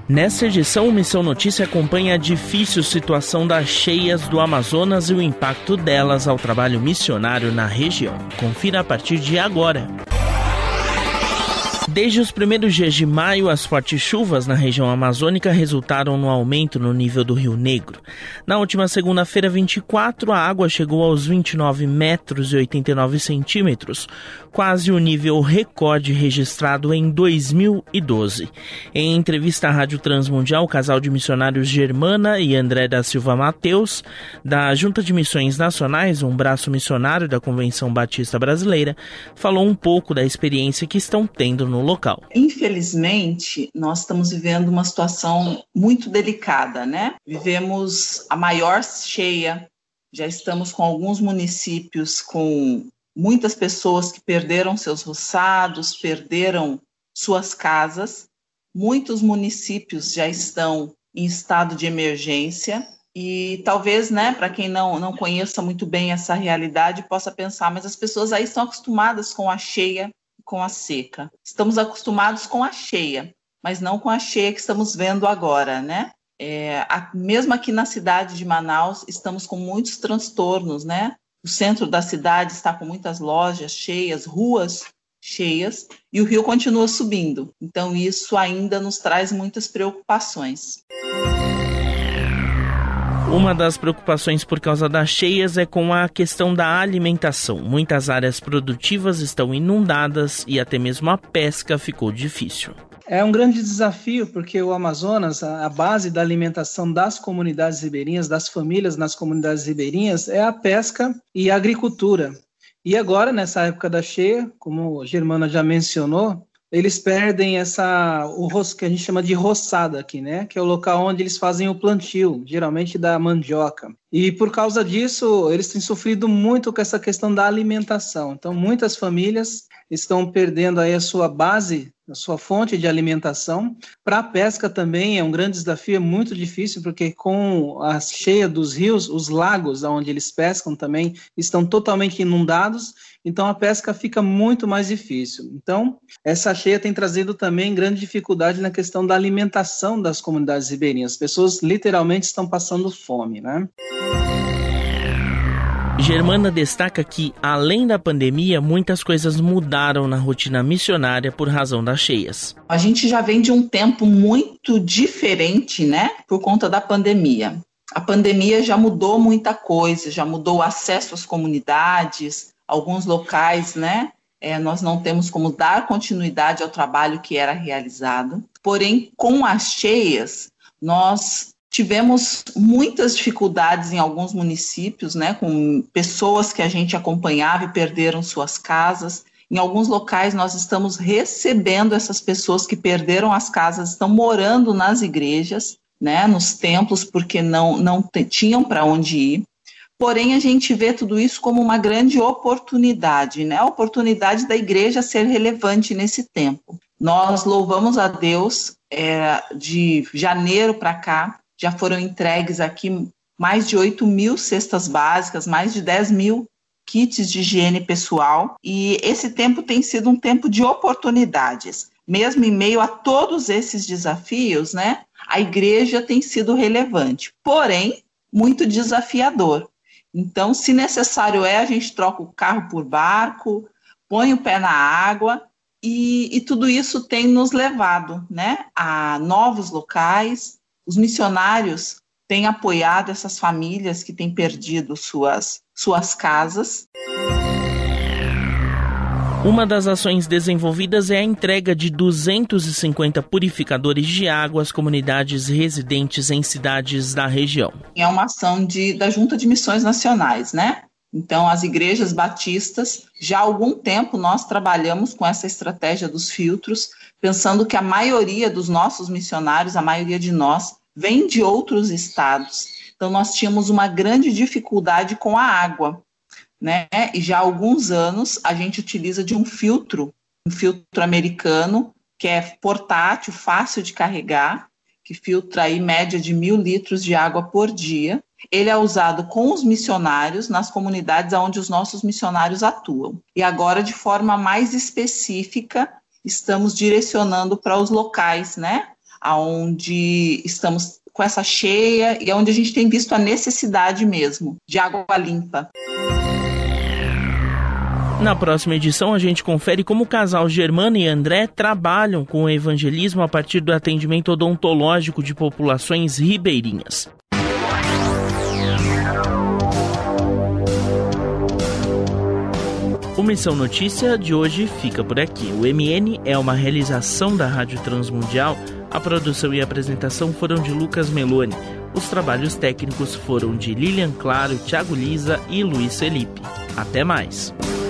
Nesta edição, o Missão Notícia acompanha a difícil situação das cheias do Amazonas e o impacto delas ao trabalho missionário na região. Confira a partir de agora. Desde os primeiros dias de maio, as fortes chuvas na região amazônica resultaram no aumento no nível do Rio Negro. Na última segunda-feira, 24, a água chegou aos 29 metros e 89 centímetros, quase o nível recorde registrado em 2012. Em entrevista à Rádio Transmundial, o casal de missionários Germana e André da Silva Mateus, da Junta de Missões Nacionais, um braço missionário da Convenção Batista Brasileira, falou um pouco da experiência que estão tendo no local. Infelizmente, nós estamos vivendo uma situação muito delicada, né? Vivemos a maior cheia, já estamos com alguns municípios com muitas pessoas que perderam seus roçados, perderam suas casas. Muitos municípios já estão em estado de emergência e talvez, né, para quem não conheça muito bem essa realidade, possa pensar, mas as pessoas aí estão acostumadas com a cheia, com a seca. Estamos acostumados com a cheia, mas não com a cheia que estamos vendo agora, né? Mesmo aqui na cidade de Manaus, estamos com muitos transtornos, né? O centro da cidade está com muitas lojas cheias, ruas cheias, e o rio continua subindo. Então, isso ainda nos traz muitas preocupações. Uma das preocupações por causa das cheias é com a questão da alimentação. Muitas áreas produtivas estão inundadas e até mesmo a pesca ficou difícil. É um grande desafio porque o Amazonas, a base da alimentação das comunidades ribeirinhas, das famílias nas comunidades ribeirinhas, é a pesca e a agricultura. E agora, nessa época da cheia, como a Germana já mencionou, eles perdem o que a gente chama de roçada aqui, né? Que é o local onde eles fazem o plantio, geralmente da mandioca. E por causa disso, eles têm sofrido muito com essa questão da alimentação. Então, muitas famílias estão perdendo aí a sua base, a sua fonte de alimentação. Para a pesca também é um grande desafio, é muito difícil, porque com a cheia dos rios, os lagos onde eles pescam também estão totalmente inundados, então a pesca fica muito mais difícil. Então, essa cheia tem trazido também grande dificuldade na questão da alimentação das comunidades ribeirinhas. As pessoas literalmente estão passando fome, né? Germana destaca que, além da pandemia, muitas coisas mudaram na rotina missionária por razão das cheias. A gente já vem de um tempo muito diferente, né, por conta da pandemia. A pandemia já mudou muita coisa, já mudou o acesso às comunidades, alguns locais, né, nós não temos como dar continuidade ao trabalho que era realizado. Porém, com as cheias, nós tivemos muitas dificuldades em alguns municípios, né, com pessoas que a gente acompanhava e perderam suas casas. Em alguns locais nós estamos recebendo essas pessoas que perderam as casas, estão morando nas igrejas, né, nos templos, porque não tinham para onde ir. Porém, a gente vê tudo isso como uma grande oportunidade, né, a oportunidade da igreja ser relevante nesse tempo. Nós louvamos a Deus, de janeiro para cá, já foram entregues aqui mais de 8.000 cestas básicas, mais de 10.000 kits de higiene pessoal. E esse tempo tem sido um tempo de oportunidades. Mesmo em meio a todos esses desafios, né, a igreja tem sido relevante, porém, muito desafiador. Então, se necessário a gente troca o carro por barco, põe o pé na água, e tudo isso tem nos levado, né, a novos locais. Os missionários têm apoiado essas famílias que têm perdido suas casas. Uma das ações desenvolvidas é a entrega de 250 purificadores de água às comunidades residentes em cidades da região. É uma ação da Junta de Missões Nacionais, né? Então, as igrejas batistas, já há algum tempo nós trabalhamos com essa estratégia dos filtros, pensando que a maioria dos nossos missionários, a maioria de nós, vem de outros estados. Então, nós tínhamos uma grande dificuldade com a água, né? E já há alguns anos a gente utiliza de um filtro americano, que é portátil, fácil de carregar, que filtra aí média de 1.000 litros de água por dia. Ele é usado com os missionários nas comunidades onde os nossos missionários atuam. E agora, de forma mais específica, estamos direcionando para os locais, né, onde estamos com essa cheia e onde a gente tem visto a necessidade mesmo de água limpa. Na próxima edição, a gente confere como o casal Germana e André trabalham com o evangelismo a partir do atendimento odontológico de populações ribeirinhas. O Missão Notícia de hoje fica por aqui. O MN é uma realização da Rádio Transmundial. A produção e a apresentação foram de Lucas Meloni. Os trabalhos técnicos foram de Lilian Claro, Thiago Lisa e Luiz Felipe. Até mais!